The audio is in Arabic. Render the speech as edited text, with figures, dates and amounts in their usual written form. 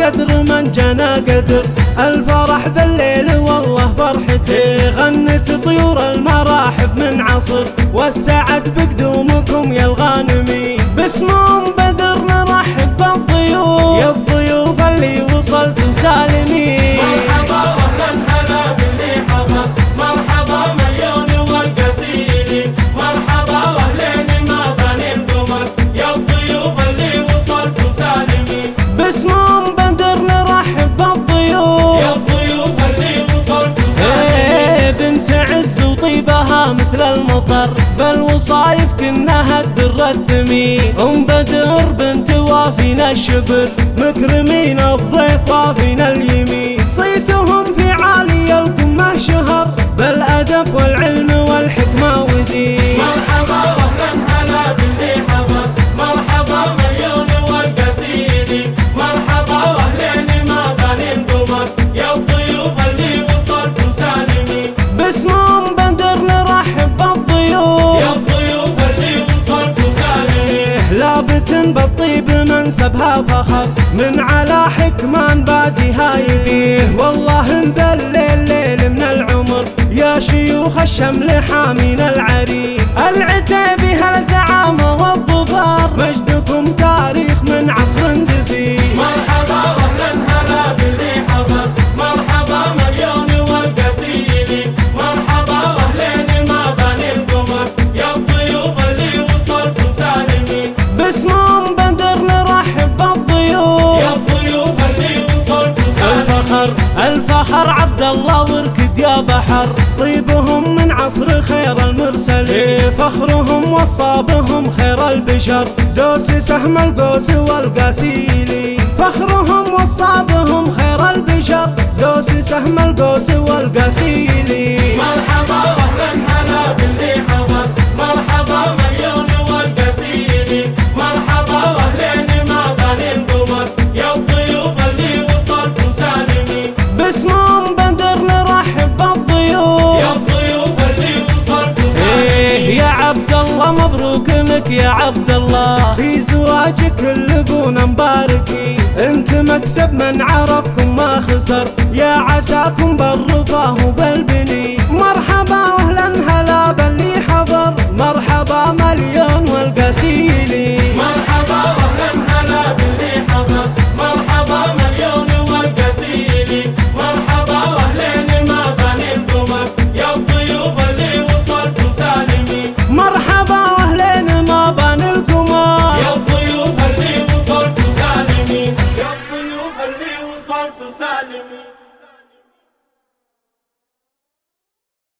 قدر من جنى قدر. الفرح ذا الليل والله فرحتي، غنت طيور المراحب من عصر، والسعد بقدومكم يا الغانمين. باسم بدر نرحب بالضيوف، يا الضيوف اللي وصلتوا سالمين. مرحبا واهلا هلا باللي حضر، مرحبا مليون والقزيلي، مرحبا واهلين ما بني القمر، يا الضيوف اللي وصلتوا سالمين. باسم بدر نرحب بالضيوف، يا الضيوف اللي وصلتوا سالمين. بنت عز وطيبها مثل المطر، بالوصايف كنها الدر الثمين. بدر بنت وافينا الشبر، مكرمين الضيف وافينا اليمين. صيتهم في عالي القمة شهر، بالأدب والعلم والحكمة ودين. مرحبا واهلا هلا باللي حضر، مرحبا مليون والقزيلي، مرحبا واهلين ما بني القمر، يا الضيوف اللي وصلتوا سالمين. باسم بدر نرحب بالضيوف، يا الضيوف اللي وصلتوا سالمين. لابت بالطيب منسبها فخر، من على حكمان باديها يبيه. والله ندلل ليل من العمر، يا شيوخ الشمل حامين العريق. العتيبي هالزعامة والظفر، مجدكم تاريخ من عصر دفين. مرحبا واهلا هلا باللي حضر، مرحبا مليون والقزيلي، مرحبا واهلين ما بني القمر، يا الضيوف اللي وصلتوا سالمين. باسم بدر نرحب بالضيوف، يا الضيوف اللي وصلتوا الفخر سالمين. الفخر عبد الله واركد يا بحر، طيبهم من عصر خير المرسلين. فخرهم وصابهم خير البشر، دوس سهم القوس والقاسيلي. فخرهم وصابهم خير البشر، دوس سهم القوس والقاسيلي. مرحبا واهلا هلا باللي حضر، مرحبا مليون والقزيلي، مرحبا واهلين ما بني القمر، يا الضيوف اللي وصلتوا سالمين. باسم بدر نرحب بالضيوف، يا الضيوف اللي وصلتوا سالمين. يا عبد الله مبروك لك يا عبد الله، في زواجك اللبون مباركين. انت مكسب من عرفكم ما خسر، يا عساكم بر